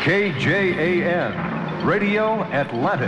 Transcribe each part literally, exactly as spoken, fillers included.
K J A N, Radio Atlantic.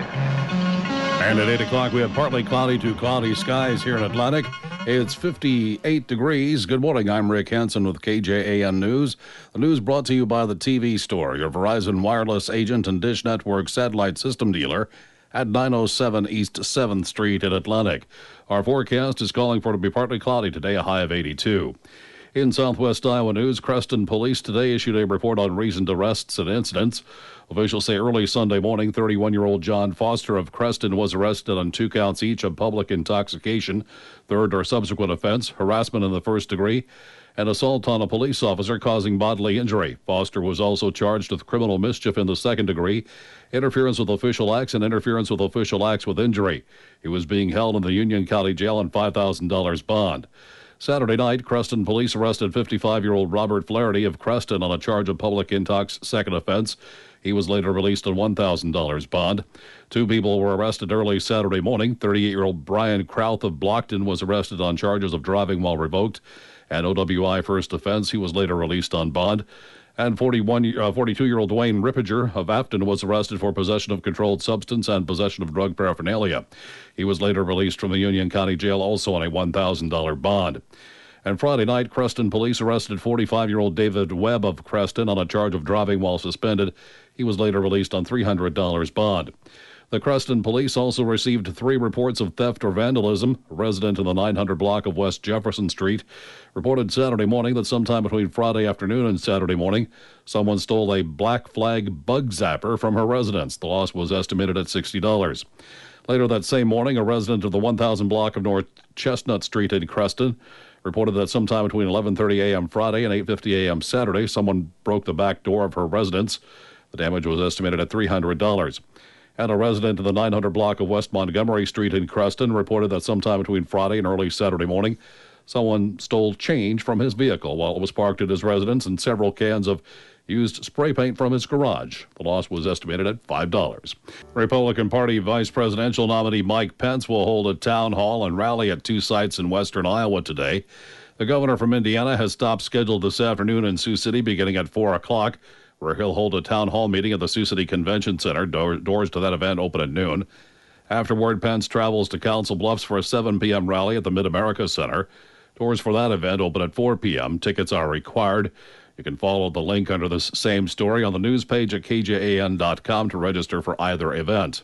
And at eight o'clock, we have partly cloudy to cloudy skies here in Atlantic. It's fifty-eight degrees. Good morning. I'm Rick Hansen with K J A N News. The news brought to you by the T V Store, your Verizon wireless agent and Dish Network satellite system dealer at nine oh seven East seventh Street in Atlantic. Our forecast is calling for it to be partly cloudy today, a high of eighty-two. In Southwest Iowa news, Creston Police today issued a report on recent arrests and incidents. Officials say early Sunday morning, thirty-one-year-old John Foster of Creston was arrested on two counts each of public intoxication, third or subsequent offense, harassment in the first degree, and assault on a police officer causing bodily injury. Foster was also charged with criminal mischief in the second degree, interference with official acts, and interference with official acts with injury. He was being held in the Union County Jail on five thousand dollars bond. Saturday night, Creston police arrested fifty-five-year-old Robert Flaherty of Creston on a charge of public intox second offense. He was later released on one thousand dollars bond. Two people were arrested early Saturday morning. thirty-eight-year-old Brian Krauth of Blockton was arrested on charges of driving while revoked and O W I first offense. He was later released on bond. And forty-one, uh, forty-two-year-old Dwayne Rippiger of Afton was arrested for possession of controlled substance and possession of drug paraphernalia. He was later released from the Union County Jail also on a one thousand dollars bond. And Friday night, Creston police arrested forty-five-year-old David Webb of Creston on a charge of driving while suspended. He was later released on three hundred dollars bond. The Creston police also received three reports of theft or vandalism. A resident in the nine hundred block of West Jefferson Street reported Saturday morning that sometime between Friday afternoon and Saturday morning, someone stole a Black Flag bug zapper from her residence. The loss was estimated at sixty dollars. Later that same morning, a resident of the one thousand block of North Chestnut Street in Creston reported that sometime between eleven thirty a.m. Friday and eight fifty a.m. Saturday, someone broke the back door of her residence. The damage was estimated at three hundred dollars. And a resident in the nine hundred block of West Montgomery Street in Creston reported that sometime between Friday and early Saturday morning, someone stole change from his vehicle while it was parked at his residence and several cans of used spray paint from his garage. The loss was estimated at five dollars. Republican Party Vice Presidential nominee Mike Pence will hold a town hall and rally at two sites in western Iowa today. The governor from Indiana has stopped scheduled this afternoon in Sioux City beginning at four o'clock. Where he'll hold a town hall meeting at the Sioux City Convention Center. Door, doors to that event open at noon. Afterward, Pence travels to Council Bluffs for a seven p.m. rally at the Mid-America Center. Doors for that event open at four p.m. Tickets are required. You can follow the link under this same story on the news page at K J A N dot com to register for either event.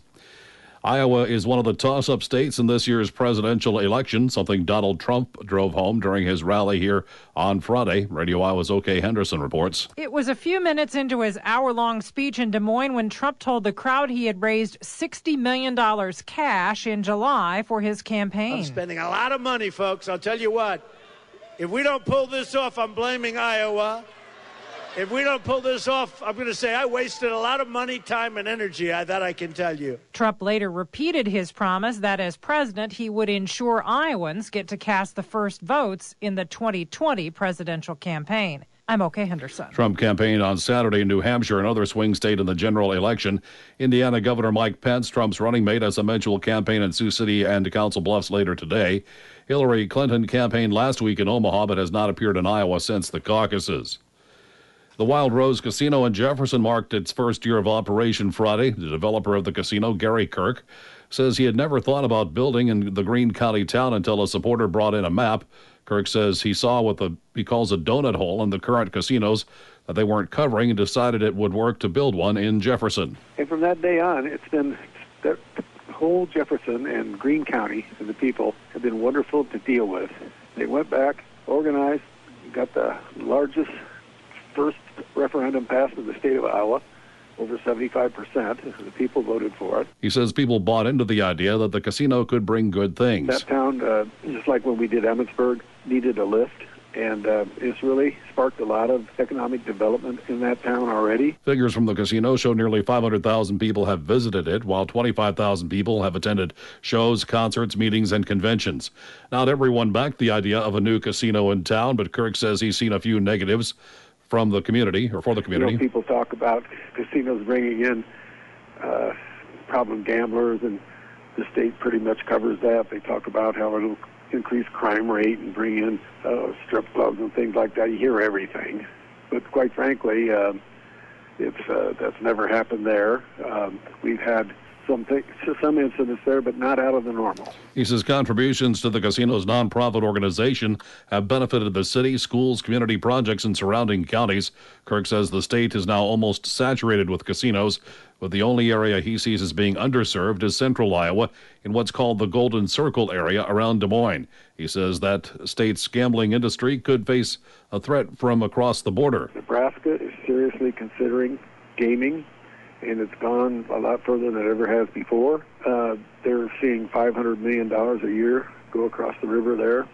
Iowa is one of the toss-up states in this year's presidential election, something Donald Trump drove home during his rally here on Friday. Radio Iowa's O.K. Henderson reports. It was a few minutes into his hour-long speech in Des Moines when Trump told the crowd he had raised sixty million dollars cash in July for his campaign. I'm spending a lot of money, folks. I'll tell you what. If we don't pull this off, I'm blaming Iowa. If we don't pull this off, I'm going to say I wasted a lot of money, time, and energy. I, that I can tell you. Trump later repeated his promise that as president, he would ensure Iowans get to cast the first votes in the twenty twenty presidential campaign. I'm O.K. Henderson. Trump campaigned on Saturday in New Hampshire, another swing state in the general election. Indiana Governor Mike Pence, Trump's running mate, as I mentioned, will campaign in Sioux City and Council Bluffs later today. Hillary Clinton campaigned last week in Omaha, but has not appeared in Iowa since the caucuses. The Wild Rose Casino in Jefferson marked its first year of operation Friday. The developer of the casino, Gary Kirk, says he had never thought about building in the Greene County town until a supporter brought in a map. Kirk says he saw what the, he calls a donut hole in the current casinos that they weren't covering and decided it would work to build one in Jefferson. And from that day on, it's been the whole Jefferson and Greene County and the people have been wonderful to deal with. They went back, organized, got the largest first referendum passed in the state of Iowa. Over seventy-five percent of the people voted for it. He says people bought into the idea that the casino could bring good things. That town, uh, just like when we did Emmitsburg, needed a lift, and uh, it's really sparked a lot of economic development in that town already. Figures from the casino show nearly five hundred thousand people have visited it, while twenty-five thousand people have attended shows, concerts, meetings, and conventions. Not everyone backed the idea of a new casino in town, but Kirk says he's seen a few negatives from the community, or for the community. You know, people talk about casinos bringing in uh, problem gamblers, and the state pretty much covers that. They talk about how it'll increase crime rate and bring in uh, strip clubs and things like that. You hear everything. But quite frankly, uh, If uh, that's never happened there, um, we've had some th- some incidents there, but not out of the normal. He says contributions to the casino's nonprofit organization have benefited the city, schools, community projects, and surrounding counties. Kirk says the state is now almost saturated with casinos, but the only area he sees as being underserved is central Iowa in what's called the Golden Circle area around Des Moines. He says that state's gambling industry could face a threat from across the border. Nebraska is seriously considering gaming, and it's gone a lot further than it ever has before. Uh, they're seeing five hundred million dollars a year go across the river there,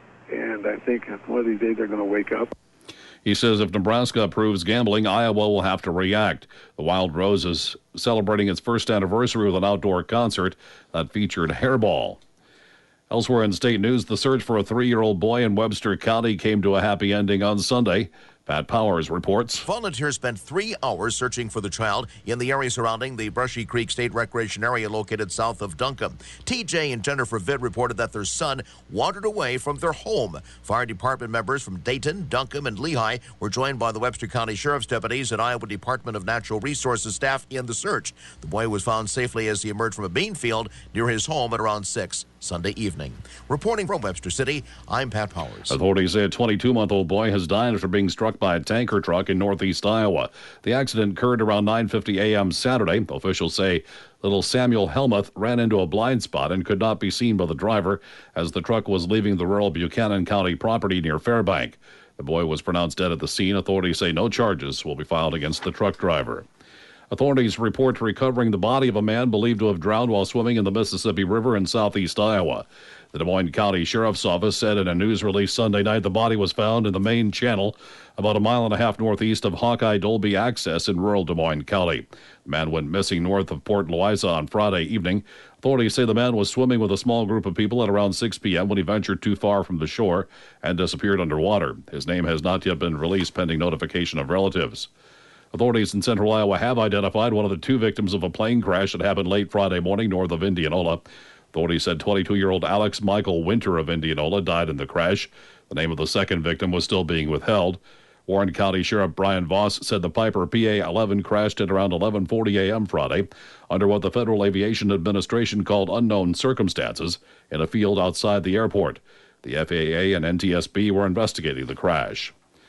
and I think one of these days they're going to wake up. He says if Nebraska approves gambling, Iowa will have to react. The Wild Rose is celebrating its first anniversary with an outdoor concert that featured hairball. Elsewhere in state news, the search for a three-year-old boy in Webster County came to a happy ending on Sunday. Pat Powers reports. Volunteers spent three hours searching for the child in the area surrounding the Brushy Creek State Recreation Area located south of Duncombe. T J and Jennifer Vitt reported that their son wandered away from their home. Fire department members from Dayton, Duncombe, and Lehigh were joined by the Webster County Sheriff's deputies and Iowa Department of Natural Resources staff in the search. The boy was found safely as he emerged from a bean field near his home at around six Sunday evening. Reporting from Webster City, I'm Pat Powers. Authorities say a twenty-two-month-old boy has died after being struck by a tanker truck in northeast Iowa. The accident occurred around nine fifty a.m. Saturday. Officials say little Samuel Helmuth ran into a blind spot and could not be seen by the driver as the truck was leaving the rural Buchanan County property near Fairbank. The boy was pronounced dead at the scene. Authorities say no charges will be filed against the truck driver. Authorities report recovering the body of a man believed to have drowned while swimming in the Mississippi River in southeast Iowa. The Des Moines County Sheriff's Office said in a news release Sunday night the body was found in the main channel about a mile and a half northeast of Hawkeye-Dolby Access in rural Des Moines County. The man went missing north of Port Louisa on Friday evening. Authorities say the man was swimming with a small group of people at around six p.m. when he ventured too far from the shore and disappeared underwater. His name has not yet been released pending notification of relatives. Authorities in central Iowa have identified one of the two victims of a plane crash that happened late Friday morning north of Indianola. Authorities said twenty-two-year-old Alex Michael Winter of Indianola died in the crash. The name of the second victim was still being withheld. Warren County Sheriff Brian Voss said the Piper P A eleven crashed at around eleven forty a.m. Friday under what the Federal Aviation Administration called unknown circumstances in a field outside the airport. The F A A and N T S B were investigating the crash.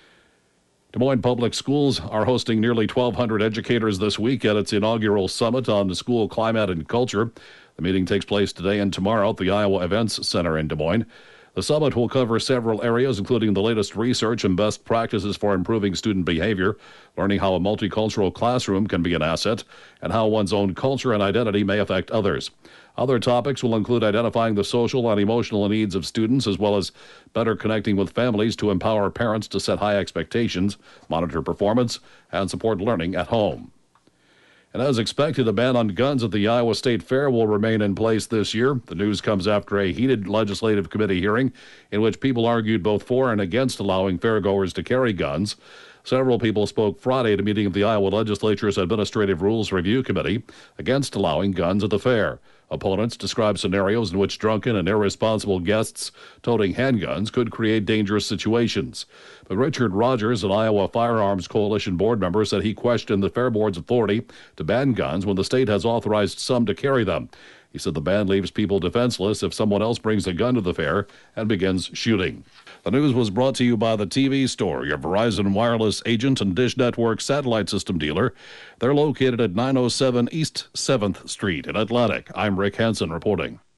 Des Moines Public Schools are hosting nearly twelve hundred educators this week at its inaugural Summit on School Climate and Culture. The meeting takes place today and tomorrow at the Iowa Events Center in Des Moines. The summit will cover several areas, including the latest research and best practices for improving student behavior, learning how a multicultural classroom can be an asset, and how one's own culture and identity may affect others. Other topics will include identifying the social and emotional needs of students, as well as better connecting with families to empower parents to set high expectations, monitor performance, and support learning at home. And as expected, a ban on guns at the Iowa State Fair will remain in place this year. The news comes after a heated legislative committee hearing in which people argued both for and against allowing fairgoers to carry guns. Several people spoke Friday at a meeting of the Iowa Legislature's Administrative Rules Review Committee against allowing guns at the fair. Opponents describe scenarios in which drunken and irresponsible guests toting handguns could create dangerous situations. But Richard Rogers, an Iowa Firearms Coalition board member, said he questioned the Fair Board's authority to ban guns when the state has authorized some to carry them. He said the ban leaves people defenseless if someone else brings a gun to the fair and begins shooting. The news was brought to you by the T V Store, your Verizon wireless agent and Dish Network satellite system dealer. They're located at nine oh seven East seventh Street in Atlantic. I'm Rick Hansen reporting.